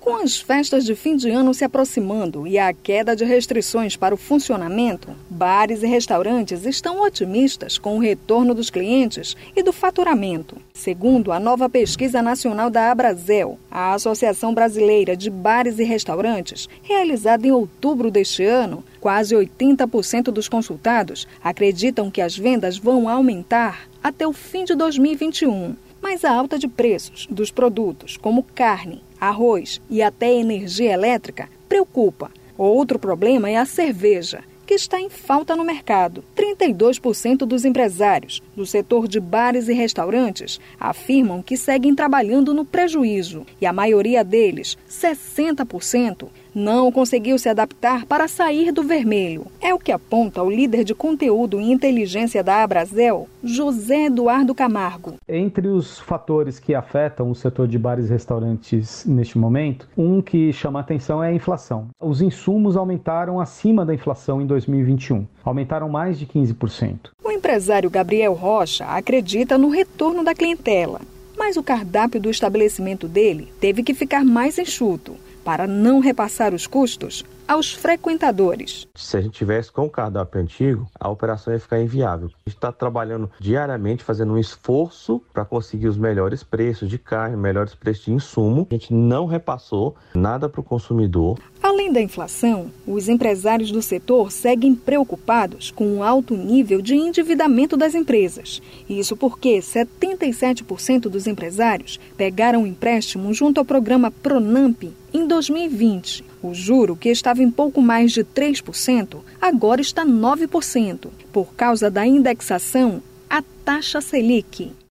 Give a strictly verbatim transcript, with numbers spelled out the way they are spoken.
Com as festas de fim de ano se aproximando e a queda de restrições para o funcionamento, bares e restaurantes estão otimistas com o retorno dos clientes e do faturamento. Segundo a nova pesquisa nacional da Abrazel, a Associação Brasileira de Bares e Restaurantes, realizada em outubro deste ano, quase oitenta por cento dos consultados acreditam que as vendas vão aumentar até o fim de dois mil e vinte e um. Mas a alta de preços dos produtos como carne, arroz e até energia elétrica preocupa. Outro problema é a cerveja, que está em falta no mercado. trinta e dois por cento dos empresários do setor de bares e restaurantes afirmam que seguem trabalhando no prejuízo e a maioria deles, sessenta por cento, não conseguiu se adaptar para sair do vermelho. É o que aponta o líder de conteúdo e inteligência da Abrazel, José Eduardo Camargo. Entre os fatores que afetam o setor de bares e restaurantes neste momento, um que chama a atenção é a inflação. Os insumos aumentaram acima da inflação em dois mil e vinte e um, aumentaram mais de quinze por cento. O empresário Gabriel Rocha acredita no retorno da clientela, mas o cardápio do estabelecimento dele teve que ficar mais enxuto para não repassar os custos aos frequentadores. Se a gente tivesse com o cardápio antigo, a operação ia ficar inviável. A gente está trabalhando diariamente, fazendo um esforço para conseguir os melhores preços de carne, melhores preços de insumo. A gente não repassou nada para o consumidor. Além da inflação, os empresários do setor seguem preocupados com o alto nível de endividamento das empresas. Isso porque setenta e sete por cento dos empresários pegaram empréstimo junto ao programa Pronamp em dois mil e vinte. O juro, que estava em pouco mais de três por cento, agora está nove por cento, por causa da indexação à taxa Selic.